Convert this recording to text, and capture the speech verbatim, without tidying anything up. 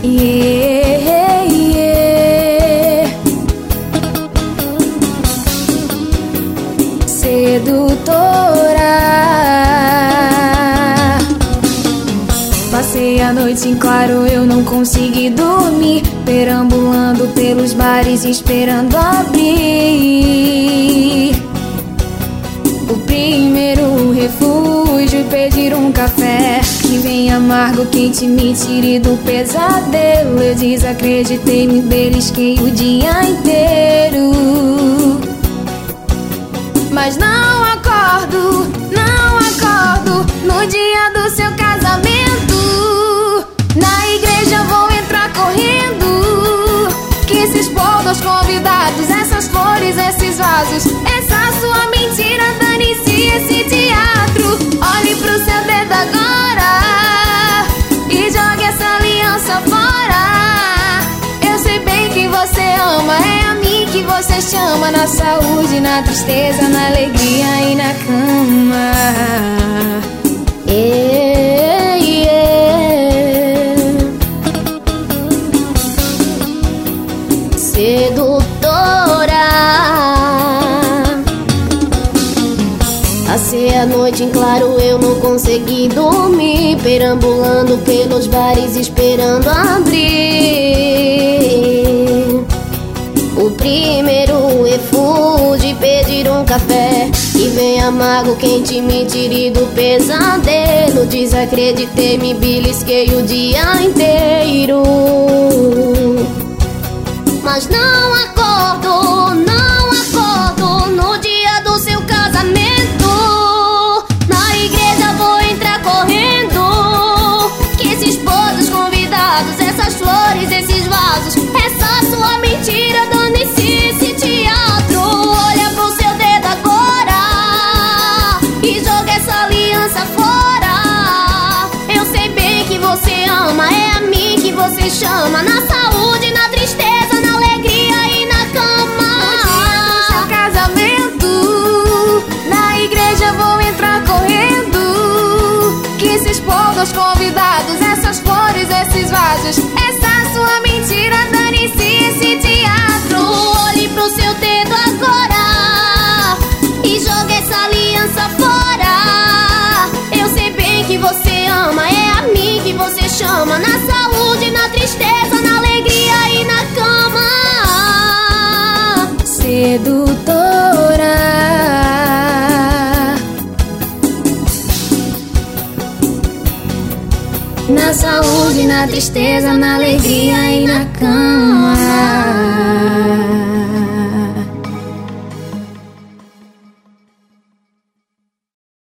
Yeah, yeah. Sedutora. Passei a noite em claro, eu não consegui dormir, perambulando pelos bares esperando abrir o primeiro refúgio e pedir um café que vem amargo, quente, me tire do pesadelo. Eu desacreditei, me belisquei o dia inteiro, mas não acordo, não acordo no dia do seu casamento. Na igreja vou entrar correndo, que se expor aos convidados, essas flores, esses vasos, essa sua mentira, dane-se esse teatro. Olhe pro seu dedo agora e jogue essa aliança fora. Eu sei bem quem você ama, é a mim que você chama. Na saúde, na tristeza, na alegria e na cama. Yeah, yeah. Sedutora. Passei a noite em claro, eu não consegui dormir, perambulando pelos bares esperando abrir o primeiro refúgio e pedir um café que vem amargo, quente, me tire do pesadelo. Desacreditei, me belisquei o dia inteiro, mas não acordo, não acordo no dia do seu casamento. Na igreja vou entrar correndo, que se expor dos convidados, essas flores, esses vasos, essa sua mentira, dane-se esse teatro. Olha pro seu dedo agora e joga essa aliança fora. Eu sei bem que você ama, é a mim que você chama. Na saúde, na tristeza, na alegria e na cama. No dia do seu casamento, na igreja vou entrar correndo, que se expor aos convidados, essas flores, esses vasos, essa sua mentira, dane-se esse teatro. Olhe pro seu dedo agora e jogue essa aliança fora. Eu sei bem que você ama, é a mim que você chama. Na saúde, na tristeza, na alegria e na cama. Sedutora. Na saúde, na tristeza, na alegria e na cama.